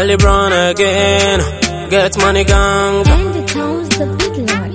Charlie Brown again. Get money gang. And the tones the big lord.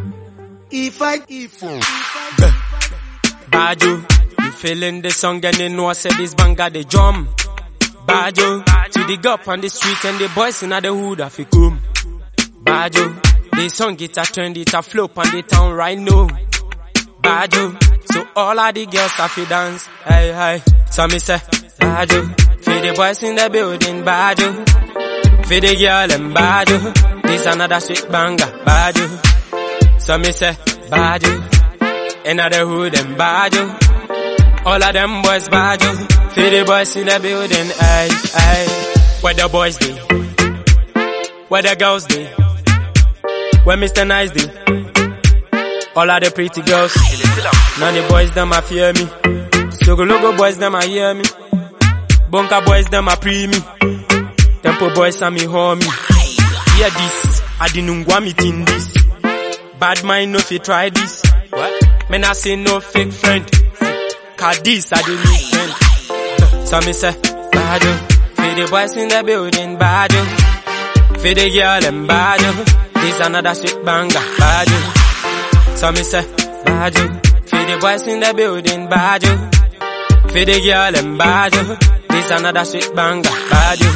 Baju, you feeling the song and you know I said this banga the drum. Baju, to the up on the street and the boys in the hood have come. Baju, the song it a trend, it a flop on the town right now. Baju, so all of the girls have to dance. Hey, hey, so me say, Baju, for the boys in the building, Baju, for the girl and Baju, this another sweet banger, Baju. So me say, Baju, another hood and Baju, all of them boys Baju, for the boys in the building, hey, hey. Where the boys be? Where the girls be? Where Mr. Nice be? All of the pretty girls. None the boys them a fear me. Logo boys them a hear me. Bunker boys them a pre me. Tempo boys a me homie. Hear this, I didn't want me in this. Bad mind no fi try this. What? Me not say no fake friend. Cause this I the new friend. So me say, Badu. For the boys in the building, Badu. For the girl and Badu. This another sweet banger, Badu. So me say, Badu. For the boys in the building, Badu. For the girl and Badu. This another sweet banger, Badu.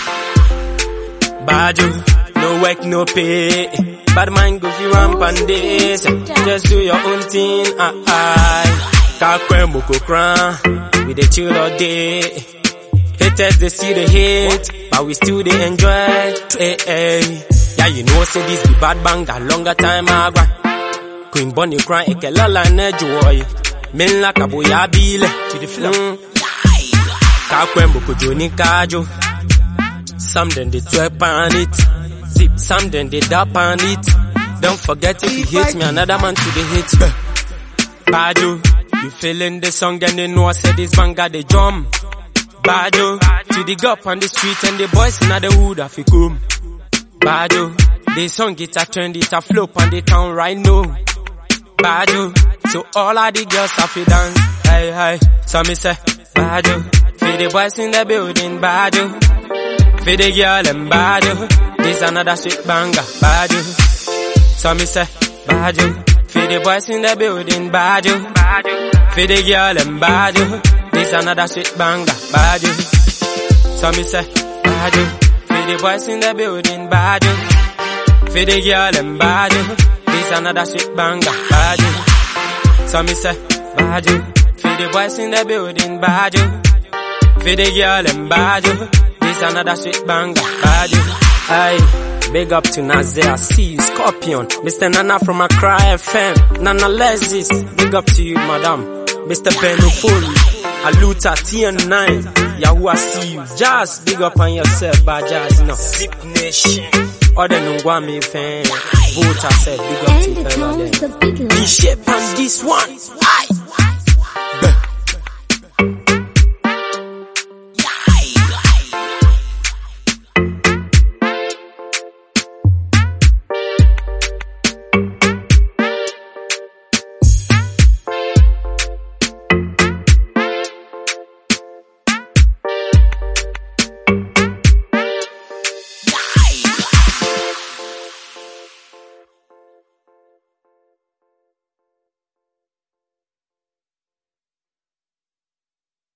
Badu. No work, no pay. Bad mind go fi rampant this. Just do your own thing, Kakwe moko kran. We dey chill all day. Haters they see the hate, but we still they enjoy. Hey, hey. Yeah, you know say this be bad banger. Longer time agwa. Queen Bonnie cry ekelala na joy. Men la kaboya bile to the floor. Kakwe moko joni kajo. Some then they twerk on it. Zip, some then they dap on it. Don't forget if you hate me, another man to the hate. Badu, you feeling the song and you know I said this banga the drum. Badu, to the up on the street and the boys in the hood have come. Badu, the song it a trend, it a flop on the town right now. Badu, so all of the girls have to dance. Hey, hey, so me say, Badu, for the boys in the building, Badu. For the girl and Badu, this another sweet banger, Badu. So me say, Badu. For the boys in the building, Badu. For the girl and Badu, this another sweet banger, Badu. So me say, Badu. For the boys in the building, Badu. For the girl and Badu, this another sweet banger, Badu. So me say, Badu. For the boys in the building, Badu. For the girl and Badu. This another sweet banger, Badu. Aye, big up to Nazia, C, Scorpion, Mr. Nana from Accra FM, Nana Lesis, big up to you, madam. Mr. Benno Full, Aluta, TN9, Yahoo, I see you. Jazz, big up on yourself, by Jazz, no. Zip Nation, other Nungwami fan, Voter said, big up to you, the big lord. B-shape on this one, aye.